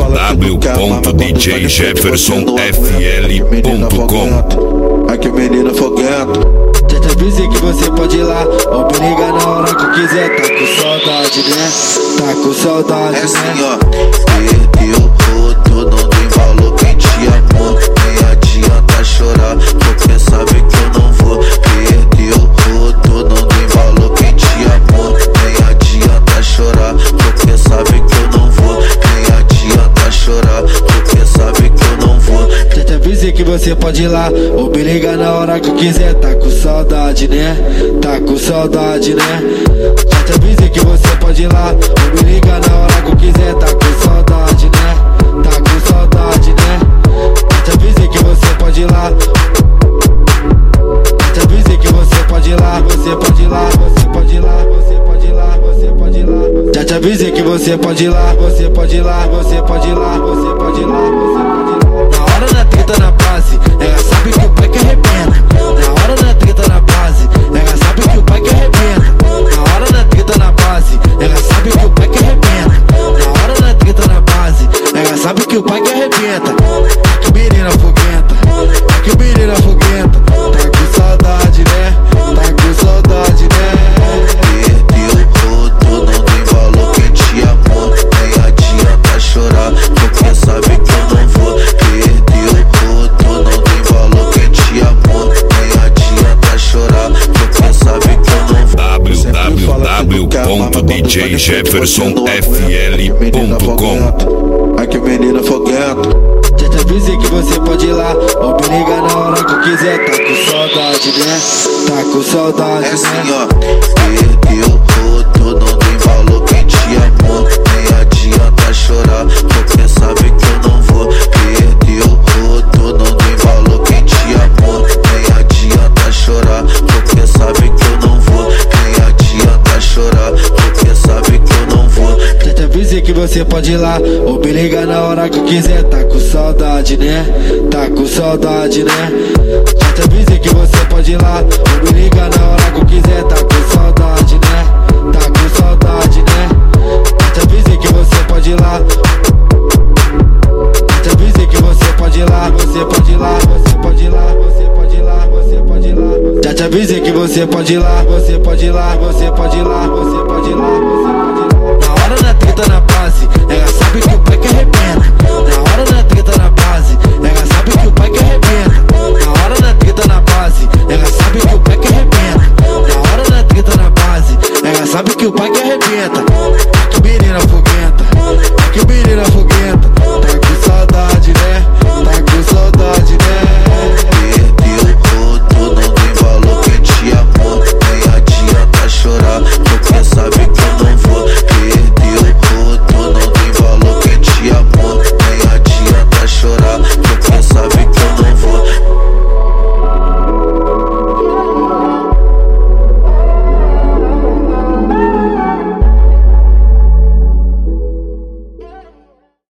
www.djjeffersonfl.com. Aqui menina foguenta. Já te avisei que você pode ir lá, ou me liga na hora que quiser. Tá com saudade, né? Tá com saudade, É assim, né? ó. Perdeu tudo, não tem valor quem te amou. Nem adianta chorar, porque sabe que eu não vou. Perdeu tudo, não tem valor quem te amou. Nem adianta chorar, porque sabe que eu não vou. Nem adianta chorar, porque sabe que eu não vou. Já te avisei que você pode ir lá, ou me liga na hora que eu quiser. Tá com saudade, né? Tá com saudade, né? Já te avisei que você pode ir lá, ou me liga na hora que eu quiser. Tá com saudade, né? Tá com saudade, né? Já te avisei que você pode ir lá. Já te avisei que você pode ir lá, você pode ir lá, você pode ir lá, você pode ir lá, você pode ir lá. Já te avisei que você pode ir lá, você pode ir lá, você pode ir lá, você pode ir lá, você pode ir lá. Na hora da treta na base, ela sabe que o pai que arrebenta. Na hora da treta na base, ela sabe que o pai que arrebenta. Na hora da treta na base, ela sabe que o pai que arrebenta. Na hora da treta na base, ela sabe que o pai que arrebenta. Que menina foguenta, que menina foguenta. Tá com saudade, né? Tá com saudade, né? Perdeu tudo, não tem valor quem te amou. Nem adianta chorar, porque sabe que eu não vou. Perdeu tudo, não tem valor quem te amou. Nem adianta chorar, porque sabe que eu não vou. www.djjeffersonfl.com. Aqui menina foguenta. Já te avisei que você pode ir lá, ou me liga na hora que eu quiser. Tá com saudade, né? Tá com saudade, É assim, né? ó. Perdeu tudo, não tem valor quem te amou. Nem adianta chorar, porque sabe que eu não vou. Perdeu tudo, não tem valor quem te amou. Nem adianta chorar, porque sabe que eu não vou. Nem adianta chorar, porque sabe que eu não vou. Já te avisei que você pode ir lá, ou me liga na hora que eu quiser. Tá com saudade, né? Tá com saudade, né? Já te avisei que você pode ir lá, ou me liga na hora que eu quiser. Tá com saudade, né? Tá com saudade, né? Já te avisei que você pode ir lá. Já te avisei que você pode ir lá, você pode ir lá, você pode ir lá, você pode ir lá, você pode ir lá. Já te avisei que você pode ir lá, você pode ir lá, você pode ir lá, você pode ir lá, você pode ir lá. Na hora da treta na